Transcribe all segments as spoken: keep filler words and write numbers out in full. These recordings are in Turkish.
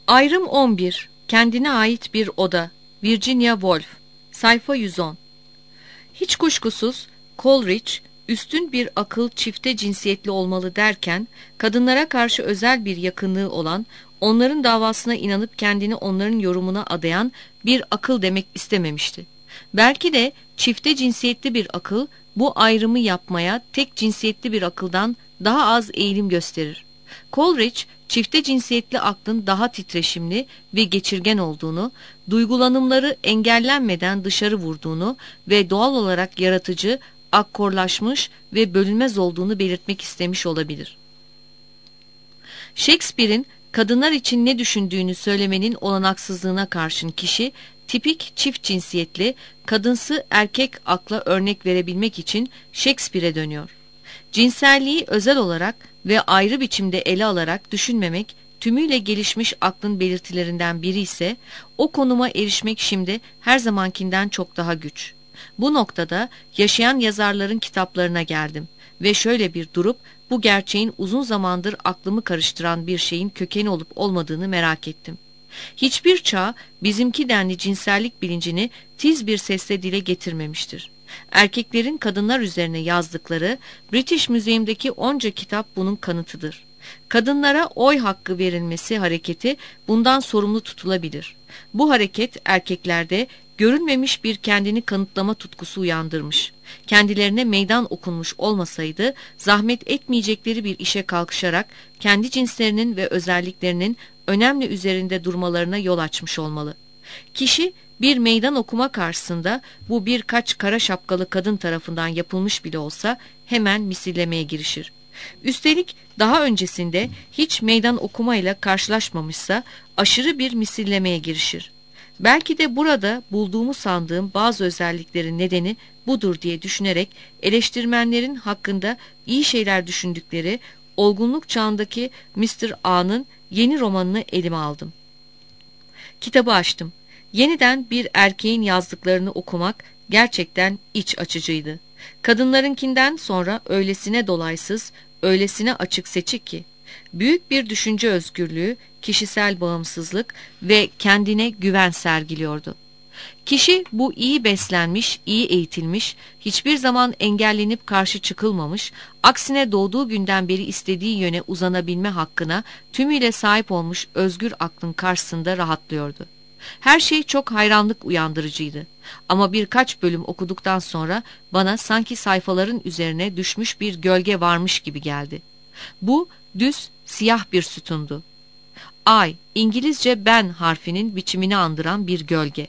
Ayrım on bir. Kendine ait bir oda. Virginia Woolf. Sayfa yüz on. Hiç kuşkusuz Coleridge, üstün bir akıl çifte cinsiyetli olmalı derken, kadınlara karşı özel bir yakınlığı olan, onların davasına inanıp kendini onların yorumuna adayan bir akıl demek istememişti. Belki de çifte cinsiyetli bir akıl, bu ayrımı yapmaya tek cinsiyetli bir akıldan daha az eğilim gösterir. Coleridge, çifte cinsiyetli aklın daha titreşimli ve geçirgen olduğunu, duygulanımları engellenmeden dışarı vurduğunu ve doğal olarak yaratıcı, akkorlaşmış ve bölünmez olduğunu belirtmek istemiş olabilir. Shakespeare'in kadınlar için ne düşündüğünü söylemenin olanaksızlığına karşın kişi, tipik çift cinsiyetli, kadınsı erkek akla örnek verebilmek için Shakespeare'e dönüyor. Cinselliği özel olarak ve ayrı biçimde ele alarak düşünmemek, tümüyle gelişmiş aklın belirtilerinden biri ise, o konuma erişmek şimdi her zamankinden çok daha güç. Bu noktada yaşayan yazarların kitaplarına geldim ve şöyle bir durup, bu gerçeğin uzun zamandır aklımı karıştıran bir şeyin kökeni olup olmadığını merak ettim. Hiçbir çağ bizimki denli cinsellik bilincini tiz bir sesle dile getirmemiştir. Erkeklerin kadınlar üzerine yazdıkları British Museum'daki onca kitap bunun kanıtıdır. Kadınlara oy hakkı verilmesi hareketi bundan sorumlu tutulabilir. Bu hareket erkeklerde görülmemiş bir kendini kanıtlama tutkusu uyandırmış. Kendilerine meydan okunmuş olmasaydı zahmet etmeyecekleri bir işe kalkışarak kendi cinslerinin ve özelliklerinin önemli üzerinde durmalarına yol açmış olmalı. Kişi bir meydan okuma karşısında bu birkaç kara şapkalı kadın tarafından yapılmış bile olsa hemen misillemeye girişir. Üstelik daha öncesinde hiç meydan okumayla karşılaşmamışsa aşırı bir misillemeye girişir. Belki de burada bulduğumu sandığım bazı özelliklerin nedeni budur diye düşünerek eleştirmenlerin hakkında iyi şeyler düşündükleri olgunluk çağındaki mister A'nın yeni romanını elime aldım. Kitabı açtım. Yeniden bir erkeğin yazdıklarını okumak gerçekten iç açıcıydı. Kadınlarınkinden sonra öylesine dolaysız, öylesine açık seçik ki, büyük bir düşünce özgürlüğü, kişisel bağımsızlık ve kendine güven sergiliyordu. Kişi bu iyi beslenmiş, iyi eğitilmiş, hiçbir zaman engellenip karşı çıkılmamış, aksine doğduğu günden beri istediği yöne uzanabilme hakkına tümüyle sahip olmuş özgür aklın karşısında rahatlıyordu. Her şey çok hayranlık uyandırıcıydı. Ama birkaç bölüm okuduktan sonra bana sanki sayfaların üzerine düşmüş bir gölge varmış gibi geldi. Bu düz, siyah bir sütundu. Ay, İngilizce ben harfinin biçimini andıran bir gölge.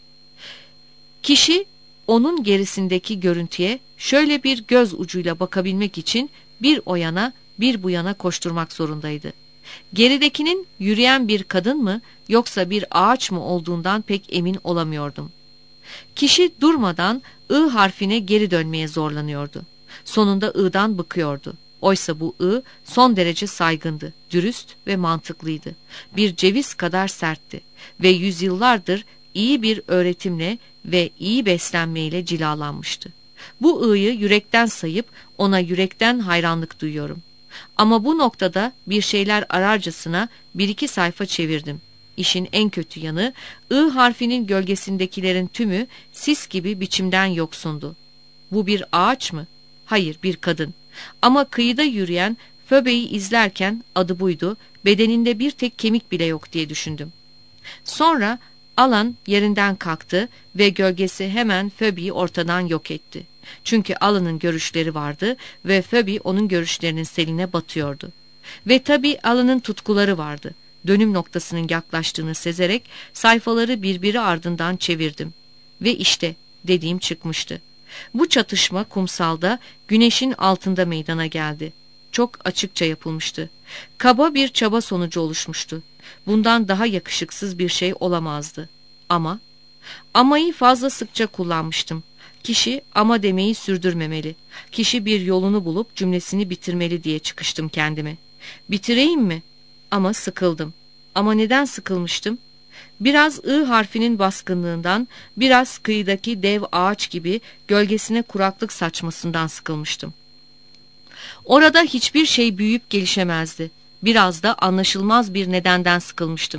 Kişi onun gerisindeki görüntüye şöyle bir göz ucuyla bakabilmek için bir o yana bir bu yana koşturmak zorundaydı. Geridekinin yürüyen bir kadın mı yoksa bir ağaç mı olduğundan pek emin olamıyordum. Kişi durmadan I harfine geri dönmeye zorlanıyordu. Sonunda I'dan bıkıyordu. Oysa bu I son derece saygındı, dürüst ve mantıklıydı. Bir ceviz kadar sertti ve yüzyıllardır iyi bir öğretimle ve iyi beslenmeyle cilalanmıştı. Bu I'yı yürekten sayıp ona yürekten hayranlık duyuyorum. Ama bu noktada bir şeyler ararcasına bir iki sayfa çevirdim. İşin en kötü yanı I harfinin gölgesindekilerin tümü sis gibi biçimden yoksundu. Bu bir ağaç mı? Hayır, bir kadın. Ama kıyıda yürüyen Phoebe'yi izlerken adı buydu, bedeninde bir tek kemik bile yok diye düşündüm. Sonra Alan yerinden kalktı ve gölgesi hemen Phoebe'yi ortadan yok etti. Çünkü Alan'ın görüşleri vardı ve Phoebe onun görüşlerinin seline batıyordu. Ve tabii Alan'ın tutkuları vardı. Dönüm noktasının yaklaştığını sezerek sayfaları birbiri ardından çevirdim. Ve işte dediğim çıkmıştı. Bu çatışma kumsalda güneşin altında meydana geldi. Çok açıkça yapılmıştı. Kaba bir çaba sonucu oluşmuştu. Bundan daha yakışıksız bir şey olamazdı. Ama, amayı fazla sıkça kullanmıştım. Kişi ama demeyi sürdürmemeli. Kişi bir yolunu bulup cümlesini bitirmeli diye çıkıştım kendime. Bitireyim mi? Ama sıkıldım. Ama neden sıkılmıştım? Biraz I harfinin baskınlığından, biraz kıyıdaki dev ağaç gibi gölgesine kuraklık saçmasından sıkılmıştım. Orada hiçbir şey büyüyüp gelişemezdi. Biraz da anlaşılmaz bir nedenden sıkılmıştım.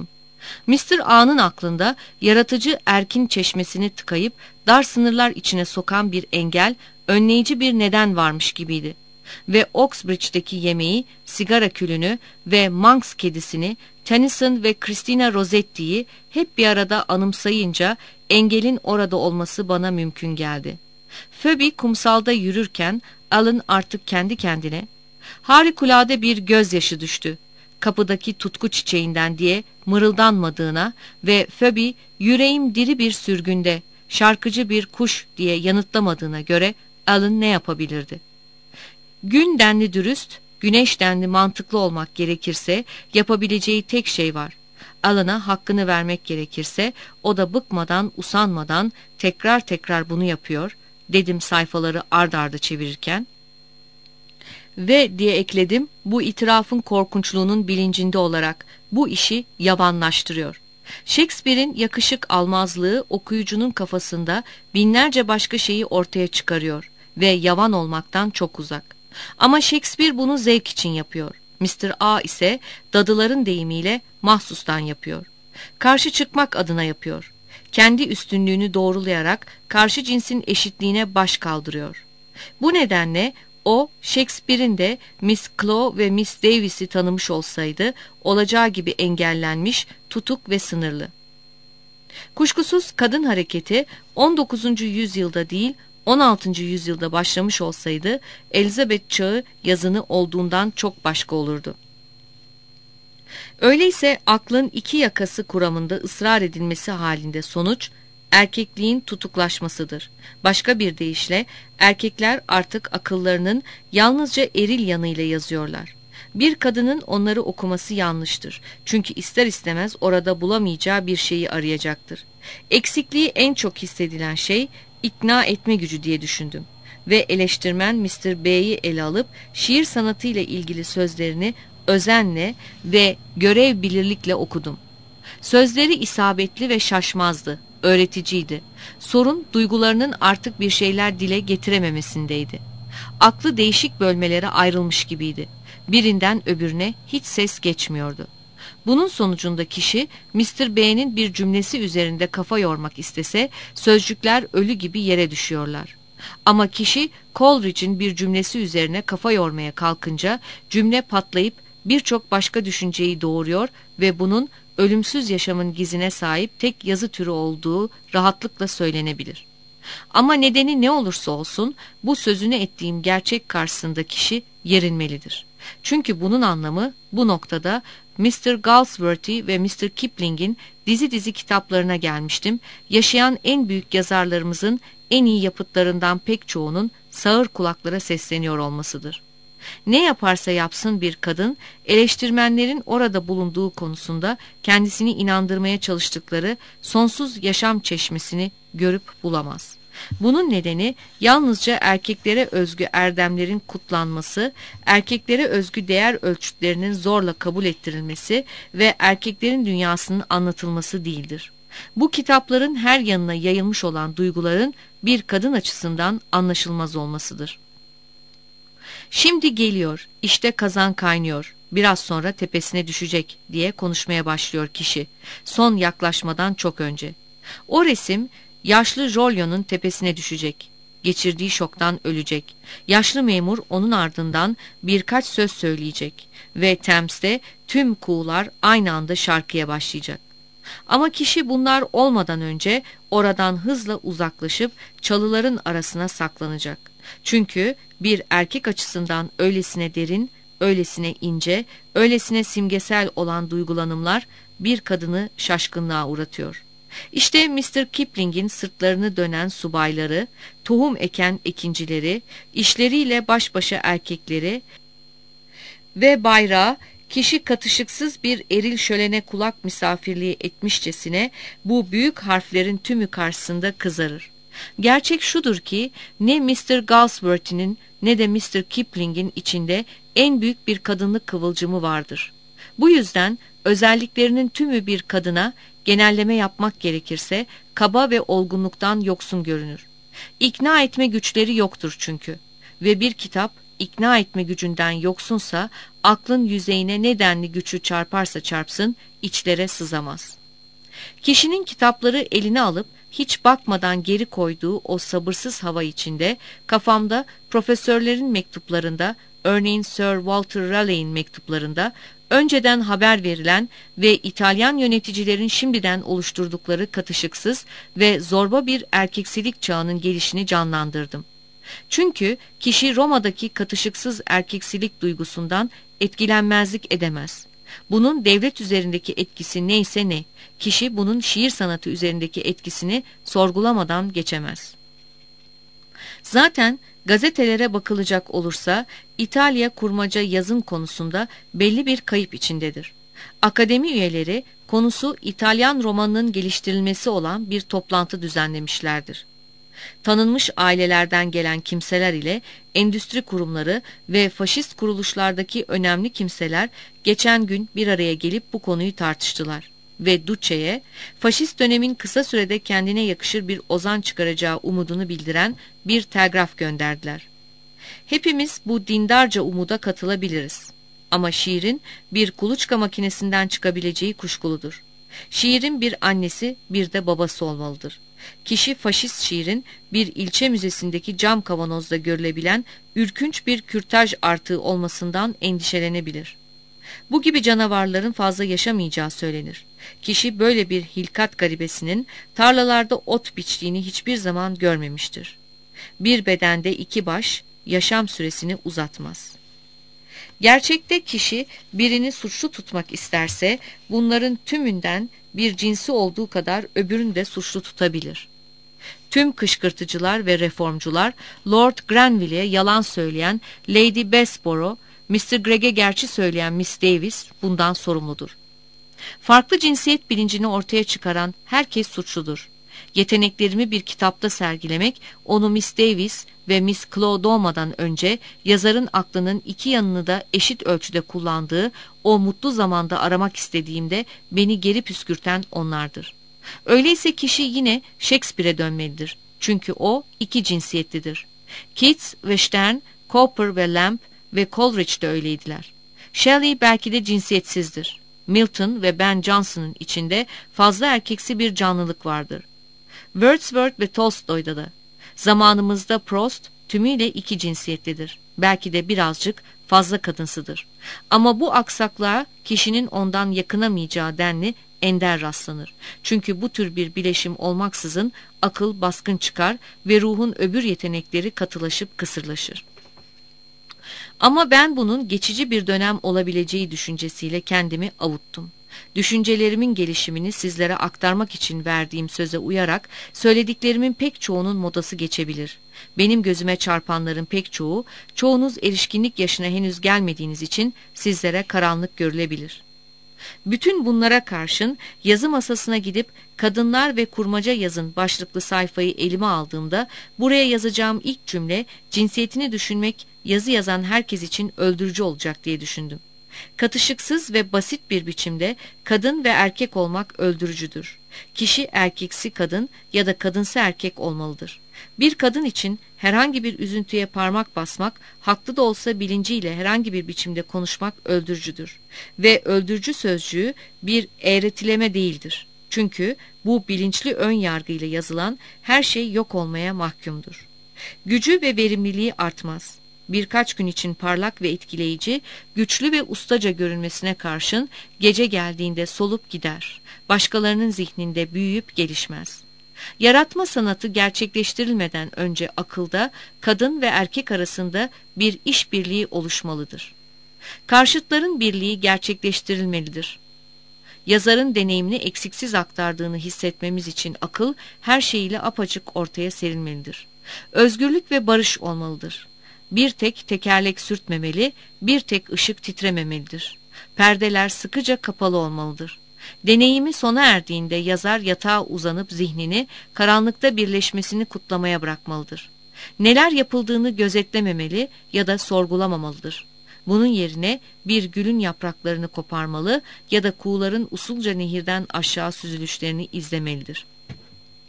mister A'nın aklında yaratıcı erkin çeşmesini tıkayıp dar sınırlar içine sokan bir engel, önleyici bir neden varmış gibiydi. Ve Oxbridge'deki yemeği, sigara külünü ve Manx kedisini, Tennyson ve Christina Rossetti'yi hep bir arada anımsayınca engelin orada olması bana mümkün geldi. Phoebe kumsalda yürürken Alan artık kendi kendine "Harikulade bir gözyaşı düştü kapıdaki tutku çiçeğinden" diye mırıldanmadığına ve Phoebe "yüreğim diri bir sürgünde, şarkıcı bir kuş" diye yanıtlamadığına göre Alan ne yapabilirdi? Gün denli dürüst, güneş denli mantıklı olmak gerekirse yapabileceği tek şey var. Alan'a hakkını vermek gerekirse o da bıkmadan, usanmadan tekrar tekrar bunu yapıyor, dedim sayfaları ard arda çevirirken. Ve diye ekledim, bu itirafın korkunçluğunun bilincinde olarak bu işi yavanlaştırıyor. Shakespeare'in yakışık almazlığı okuyucunun kafasında binlerce başka şeyi ortaya çıkarıyor ve yavan olmaktan çok uzak. Ama Shakespeare bunu zevk için yapıyor. mister A ise dadıların deyimiyle mahsustan yapıyor. Karşı çıkmak adına yapıyor. Kendi üstünlüğünü doğrulayarak karşı cinsin eşitliğine baş kaldırıyor. Bu nedenle o, Shakespeare'in de Miss Claw ve Miss Davis'i tanımış olsaydı olacağı gibi engellenmiş, tutuk ve sınırlı. Kuşkusuz kadın hareketi on dokuzuncu yüzyılda değil on altıncı yüzyılda başlamış olsaydı Elizabeth çağı yazını olduğundan çok başka olurdu. Öyleyse aklın iki yakası kuramında ısrar edilmesi halinde sonuç erkekliğin tutuklaşmasıdır. Başka bir deyişle erkekler artık akıllarının yalnızca eril yanıyla yazıyorlar. Bir kadının onları okuması yanlıştır. Çünkü ister istemez orada bulamayacağı bir şeyi arayacaktır. Eksikliği en çok hissedilen şey ikna etme gücü diye düşündüm. Ve eleştirmen mister B'yi ele alıp şiir sanatıyla ilgili sözlerini özenle ve görev bilirlikle okudum. Sözleri isabetli ve şaşmazdı, öğreticiydi. Sorun duygularının artık bir şeyler dile getirememesindeydi. Aklı değişik bölmelere ayrılmış gibiydi. Birinden öbürüne hiç ses geçmiyordu. Bunun sonucunda kişi mister B'nin bir cümlesi üzerinde kafa yormak istese sözcükler ölü gibi yere düşüyorlar. Ama kişi Coleridge'in bir cümlesi üzerine kafa yormaya kalkınca cümle patlayıp birçok başka düşünceyi doğuruyor ve bunun ölümsüz yaşamın gizine sahip tek yazı türü olduğu rahatlıkla söylenebilir. Ama nedeni ne olursa olsun bu sözünü ettiğim gerçek karşısında kişi yerinmelidir. Çünkü bunun anlamı bu noktada mister Galsworthy ve mister Kipling'in dizi dizi kitaplarına gelmiştim. Yaşayan en büyük yazarlarımızın en iyi yapıtlarından pek çoğunun sağır kulaklara sesleniyor olmasıdır. Ne yaparsa yapsın bir kadın, eleştirmenlerin orada bulunduğu konusunda kendisini inandırmaya çalıştıkları sonsuz yaşam çeşmesini görüp bulamaz. Bunun nedeni yalnızca erkeklere özgü erdemlerin kutlanması, erkeklere özgü değer ölçütlerinin zorla kabul ettirilmesi ve erkeklerin dünyasının anlatılması değildir. Bu kitapların her yanına yayılmış olan duyguların bir kadın açısından anlaşılmaz olmasıdır. Şimdi geliyor, işte kazan kaynıyor, biraz sonra tepesine düşecek diye konuşmaya başlıyor kişi, son yaklaşmadan çok önce. O resim, yaşlı Jolion'un tepesine düşecek, geçirdiği şoktan ölecek. Yaşlı memur onun ardından birkaç söz söyleyecek ve Thames'te tüm kuğular aynı anda şarkıya başlayacak. Ama kişi bunlar olmadan önce oradan hızla uzaklaşıp çalıların arasına saklanacak. Çünkü bir erkek açısından öylesine derin, öylesine ince, öylesine simgesel olan duygulanımlar bir kadını şaşkınlığa uğratıyor. İşte mister Kipling'in sırtlarını dönen subayları, tohum eken ekincileri, işleriyle baş başa erkekleri ve bayrağı kişi katışıksız bir eril şölene kulak misafirliği etmişçesine bu büyük harflerin tümü karşısında kızarır. Gerçek şudur ki ne mister Galsworthy'nin ne de mister Kipling'in içinde en büyük bir kadınlık kıvılcımı vardır. Bu yüzden özelliklerinin tümü bir kadına, genelleme yapmak gerekirse, kaba ve olgunluktan yoksun görünür. İkna etme güçleri yoktur çünkü. Ve bir kitap ikna etme gücünden yoksunsa, aklın yüzeyine ne denli güçlü çarparsa çarpsın, içlere sızamaz. Kişinin kitapları eline alıp hiç bakmadan geri koyduğu o sabırsız hava içinde, kafamda profesörlerin mektuplarında, örneğin Sir Walter Raleigh'in mektuplarında, önceden haber verilen ve İtalyan yöneticilerin şimdiden oluşturdukları katışıksız ve zorba bir erkeksilik çağının gelişini canlandırdım. Çünkü kişi Roma'daki katışıksız erkeksilik duygusundan etkilenmezlik edemez. Bunun devlet üzerindeki etkisi neyse ne, kişi bunun şiir sanatı üzerindeki etkisini sorgulamadan geçemez. Zaten gazetelere bakılacak olursa İtalya kurmaca yazın konusunda belli bir kayıp içindedir. Akademi üyeleri konusu İtalyan romanının geliştirilmesi olan bir toplantı düzenlemişlerdir. Tanınmış ailelerden gelen kimseler ile endüstri kurumları ve faşist kuruluşlardaki önemli kimseler geçen gün bir araya gelip bu konuyu tartıştılar ve Duce'ye faşist dönemin kısa sürede kendine yakışır bir ozan çıkaracağı umudunu bildiren bir telgraf gönderdiler. Hepimiz bu dindarca umuda katılabiliriz. Ama şiirin bir kuluçka makinesinden çıkabileceği kuşkuludur. Şiirin bir annesi, bir de babası olmalıdır. Kişi faşist şiirin bir ilçe müzesindeki cam kavanozda görülebilen ürkünç bir kürtaj artığı olmasından endişelenebilir. Bu gibi canavarların fazla yaşamayacağı söylenir. Kişi böyle bir hilkat garibesinin tarlalarda ot biçtiğini hiçbir zaman görmemiştir. Bir bedende iki baş yaşam süresini uzatmaz. Gerçekte kişi birini suçlu tutmak isterse bunların tümünden bir cinsi olduğu kadar öbürünü de suçlu tutabilir. Tüm kışkırtıcılar ve reformcular Lord Grenville'e yalan söyleyen Lady Bessborough, mister Gregg'e gerçi söyleyen Miss Davis bundan sorumludur. Farklı cinsiyet bilincini ortaya çıkaran herkes suçludur. Yeteneklerimi bir kitapta sergilemek, onu Miss Davis ve Miss Claw doğmadan önce yazarın aklının iki yanını da eşit ölçüde kullandığı o mutlu zamanda aramak istediğimde beni geri püskürten onlardır. Öyleyse kişi yine Shakespeare'e dönmelidir. Çünkü o iki cinsiyetlidir. Keats ve Sterne, Cowper ve Lamb ve Coleridge de öyleydiler. Shelley belki de cinsiyetsizdir. Milton ve Ben Jonson'ın içinde fazla erkeksi bir canlılık vardır. Wordsworth ve Tolstoy'da da. Zamanımızda Proust tümüyle iki cinsiyetlidir. Belki de birazcık fazla kadınsıdır. Ama bu aksaklığa kişinin ondan yakınamayacağı denli ender rastlanır. Çünkü bu tür bir bileşim olmaksızın akıl baskın çıkar ve ruhun öbür yetenekleri katılaşıp kısırlaşır. Ama ben bunun geçici bir dönem olabileceği düşüncesiyle kendimi avuttum. Düşüncelerimin gelişimini sizlere aktarmak için verdiğim söze uyarak söylediklerimin pek çoğunun modası geçebilir. Benim gözüme çarpanların pek çoğu, çoğunuz erişkinlik yaşına henüz gelmediğiniz için sizlere karanlık görülebilir. Bütün bunlara karşın yazı masasına gidip kadınlar ve kurmaca yazın başlıklı sayfayı elime aldığımda buraya yazacağım ilk cümle cinsiyetini düşünmek yazı yazan herkes için öldürücü olacak diye düşündüm. Katışıksız ve basit bir biçimde kadın ve erkek olmak öldürücüdür. Kişi erkeksi kadın ya da kadınsı erkek olmalıdır. Bir kadın için herhangi bir üzüntüye parmak basmak, haklı da olsa bilinciyle herhangi bir biçimde konuşmak öldürücüdür. Ve öldürücü sözcüğü bir eğretileme değildir. Çünkü bu bilinçli ön yargıyla yazılan her şey yok olmaya mahkumdur. Gücü ve verimliliği artmaz. Birkaç gün için parlak ve etkileyici, güçlü ve ustaca görünmesine karşın gece geldiğinde solup gider. Başkalarının zihninde büyüyüp gelişmez. Yaratma sanatı gerçekleştirilmeden önce akılda kadın ve erkek arasında bir işbirliği oluşmalıdır. Karşıtların birliği gerçekleştirilmelidir. Yazarın deneyimini eksiksiz aktardığını hissetmemiz için akıl her şeyiyle apaçık ortaya serilmelidir. Özgürlük ve barış olmalıdır. Bir tek tekerlek sürtmemeli, bir tek ışık titrememelidir. Perdeler sıkıca kapalı olmalıdır. Deneyimi sona erdiğinde yazar yatağa uzanıp zihnini karanlıkta birleşmesini kutlamaya bırakmalıdır. Neler yapıldığını gözetlememeli ya da sorgulamamalıdır. Bunun yerine bir gülün yapraklarını koparmalı ya da kuğuların usulca nehirden aşağı süzülüşlerini izlemelidir.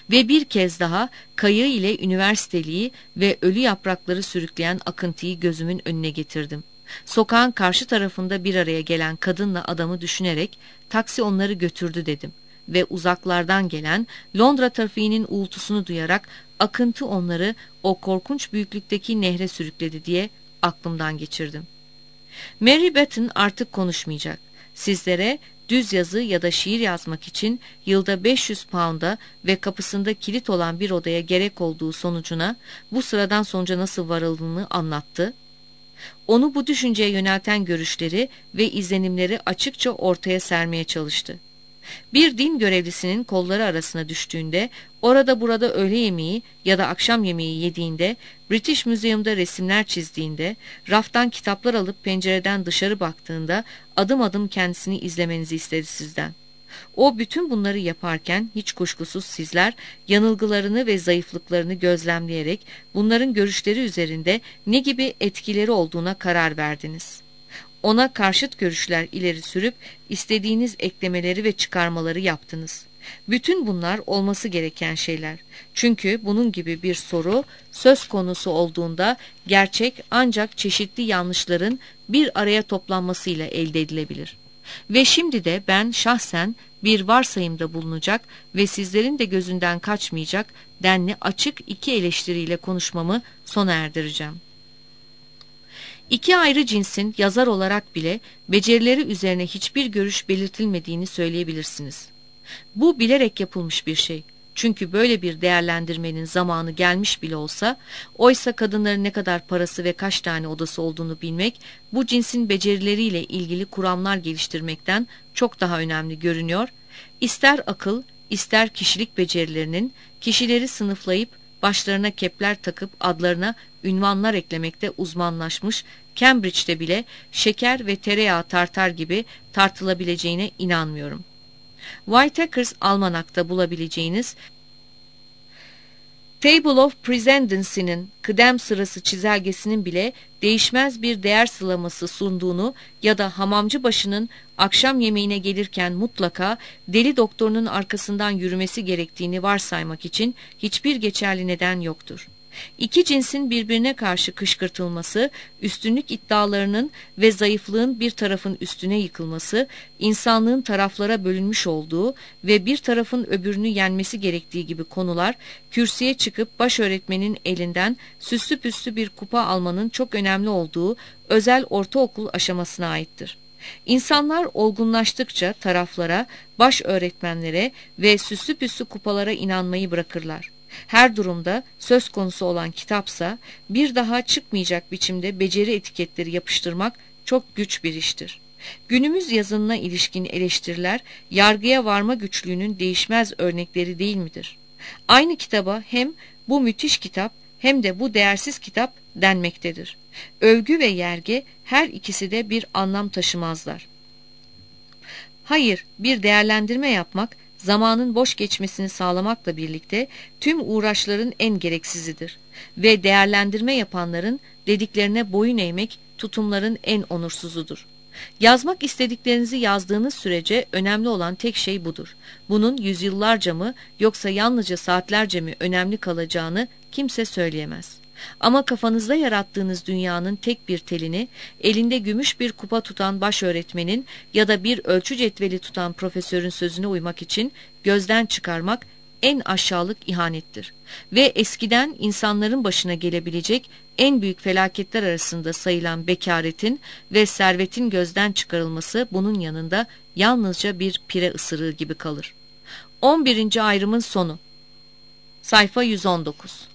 Ve bir kez daha kayığı ile üniversiteliği ve ölü yaprakları sürükleyen akıntıyı gözümün önüne getirdim. Sokağın karşı tarafında bir araya gelen kadınla adamı düşünerek taksi onları götürdü dedim. Ve uzaklardan gelen Londra trafiğinin uğultusunu duyarak akıntı onları o korkunç büyüklükteki nehre sürükledi diye aklımdan geçirdim. Mary Batten artık konuşmayacak. Sizlere düz yazı ya da şiir yazmak için yılda beş yüz pound'a ve kapısında kilit olan bir odaya gerek olduğu sonucuna, bu sıradan sonuca nasıl varıldığını anlattı. Onu bu düşünceye yönelten görüşleri ve izlenimleri açıkça ortaya sermeye çalıştı. Bir din görevlisinin kolları arasına düştüğünde, orada burada öğle yemeği ya da akşam yemeği yediğinde, British Museum'da resimler çizdiğinde, raftan kitaplar alıp pencereden dışarı baktığında adım adım kendisini izlemenizi istedi sizden. O bütün bunları yaparken hiç kuşkusuz sizler yanılgılarını ve zayıflıklarını gözlemleyerek bunların görüşleri üzerinde ne gibi etkileri olduğuna karar verdiniz. Ona karşıt görüşler ileri sürüp istediğiniz eklemeleri ve çıkarmaları yaptınız. Bütün bunlar olması gereken şeyler. Çünkü bunun gibi bir soru söz konusu olduğunda gerçek ancak çeşitli yanlışların bir araya toplanmasıyla elde edilebilir. Ve şimdi de ben şahsen bir varsayımda bulunacak ve sizlerin de gözünden kaçmayacak denli açık iki eleştiriyle konuşmamı sona erdireceğim. İki ayrı cinsin yazar olarak bile becerileri üzerine hiçbir görüş belirtilmediğini söyleyebilirsiniz. Bu bilerek yapılmış bir şey. Çünkü böyle bir değerlendirmenin zamanı gelmiş bile olsa, oysa kadınların ne kadar parası ve kaç tane odası olduğunu bilmek, bu cinsin becerileriyle ilgili kuramlar geliştirmekten çok daha önemli görünüyor. İster akıl, ister kişilik becerilerinin, kişileri sınıflayıp, başlarına kepler takıp adlarına ünvanlar eklemekte uzmanlaşmış, Cambridge'de bile şeker ve tereyağı tartar gibi tartılabileceğine inanmıyorum. Whitaker's Almanak'ta bulabileceğiniz Table of Precedence'nin kıdem sırası çizelgesinin bile değişmez bir değer sıralaması sunduğunu ya da hamamcı başının akşam yemeğine gelirken mutlaka deli doktorunun arkasından yürümesi gerektiğini varsaymak için hiçbir geçerli neden yoktur. İki cinsin birbirine karşı kışkırtılması, üstünlük iddialarının ve zayıflığın bir tarafın üstüne yıkılması, insanlığın taraflara bölünmüş olduğu ve bir tarafın öbürünü yenmesi gerektiği gibi konular, kürsüye çıkıp başöğretmenin elinden süslü püslü bir kupa almanın çok önemli olduğu özel ortaokul aşamasına aittir. İnsanlar olgunlaştıkça taraflara, baş öğretmenlere ve süslü püslü kupalara inanmayı bırakırlar. Her durumda söz konusu olan kitapsa bir daha çıkmayacak biçimde beceri etiketleri yapıştırmak çok güç bir iştir. Günümüz yazınına ilişkin eleştiriler yargıya varma güçlüğünün değişmez örnekleri değil midir? Aynı kitaba hem bu müthiş kitap hem de bu değersiz kitap denmektedir. Övgü ve yergi her ikisi de bir anlam taşımazlar. Hayır, bir değerlendirme yapmak, zamanın boş geçmesini sağlamakla birlikte tüm uğraşların en gereksizidir ve değerlendirme yapanların dediklerine boyun eğmek tutumların en onursuzudur. Yazmak istediklerinizi yazdığınız sürece önemli olan tek şey budur. Bunun yüzyıllarca mı yoksa yalnızca saatlerce mi önemli kalacağını kimse söyleyemez. Ama kafanızda yarattığınız dünyanın tek bir telini, elinde gümüş bir kupa tutan başöğretmenin ya da bir ölçü cetveli tutan profesörün sözüne uymak için gözden çıkarmak en aşağılık ihanettir. Ve eskiden insanların başına gelebilecek en büyük felaketler arasında sayılan bekaretin ve servetin gözden çıkarılması bunun yanında yalnızca bir pire ısırığı gibi kalır. on birinci ayrımın sonu. Sayfa yüz on dokuz.